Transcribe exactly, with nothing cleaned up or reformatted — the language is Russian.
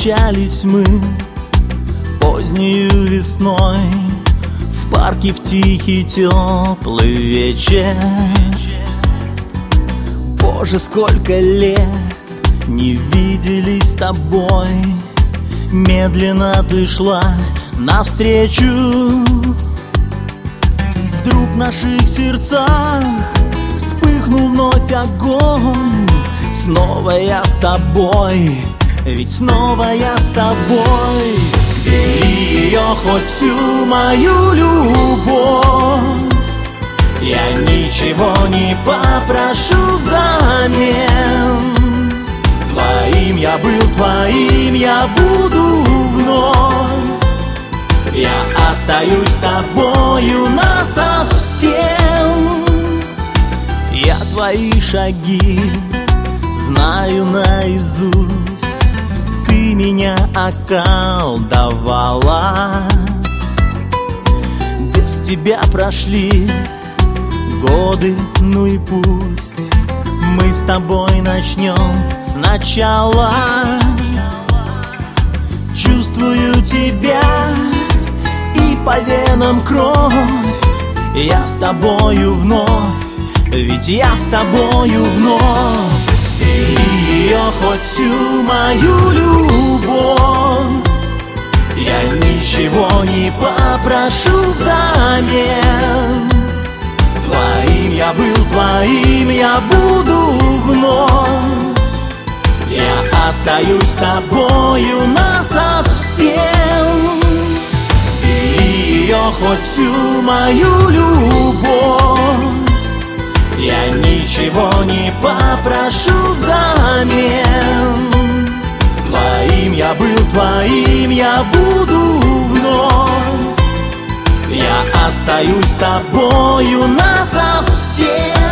встречались мы позднею весной в парке в тихий теплый вечер. Боже, сколько лет не виделись с тобой. Медленно ты шла навстречу. Вдруг в наших сердцах вспыхнул вновь огонь. Снова я с тобой, ведь снова я с тобой. Бери ее хоть всю мою любовь, я ничего не попрошу взамен. Твоим я был, твоим я буду вновь. Я остаюсь с тобою насовсем. Я твои шаги знаю наизусть. Ты меня околдовала. Без тебя прошли годы, ну и пусть. Мы с тобой начнем сначала. Чувствую тебя и по венам кровь. Я с тобою вновь, ведь я с тобою вновь. Бери ее хоть всю мою любовь, я ничего не попрошу взамен. Твоим я был, твоим я буду вновь. Я остаюсь с тобою насовсем. Бери ее хоть всю мою любовь, я ничего не попрошу взамен. Твоим я был, твоим я буду вновь. Я остаюсь с тобою насовсем.